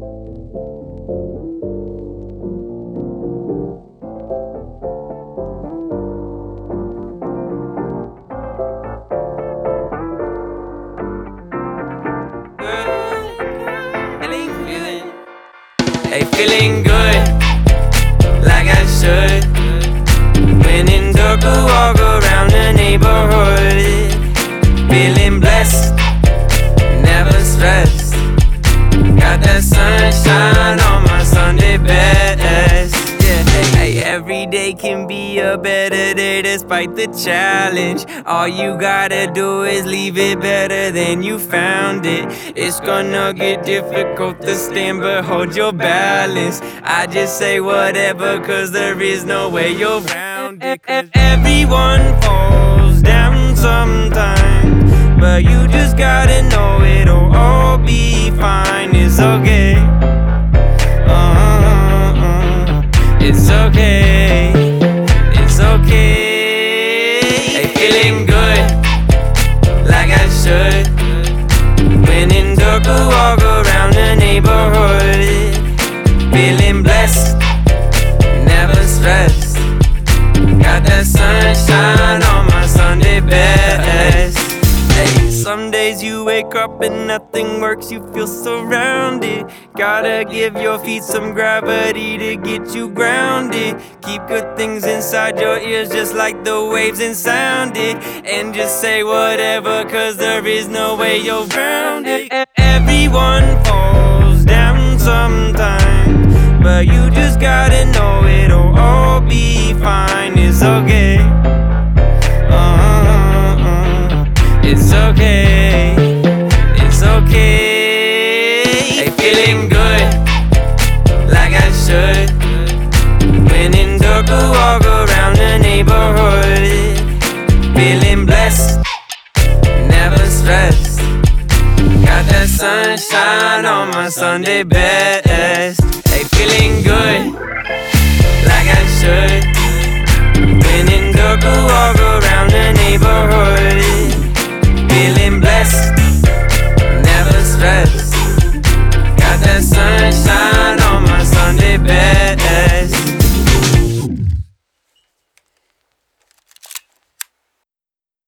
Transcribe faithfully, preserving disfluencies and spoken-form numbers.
Hey, feeling good, like I should. When in dark, I walk around the neighborhood. Feeling blessed, never stressed. Got that sunshine on my Sunday best. Yeah, hey, every day can be a better day despite the challenge. All you gotta do is leave it better than you found it. It's gonna get difficult to stand, but hold your balance. I just say whatever, cause there is no way you're round it. Everyone falls down sometimes, but you just gotta know it'll all be fine. It's okay. Uh-uh-uh. It's okay. It's okay. Hey, feeling good, like I should. When in dark, I walk around the neighborhood. Feeling blessed, never stressed. Got that sunshine on my Sunday best. Hey, some days you wake up and nothing works, you feel surrounded. Gotta give your feet some gravity to get you grounded. Keep good things inside your ears just like the waves and sound it. And just say whatever, cause there is no way you're grounded. Everyone falls down sometimes, but you just gotta know it'll all be fine. It's okay. Uh-uh-uh. It's okay. It's okay. Hey, feeling good, like I should. When in dark, I walk around the neighborhood. Feeling blessed, never stressed. Got that sunshine on my Sunday best. Hey, feeling good, like I should. When in dark, I walk around the neighborhood.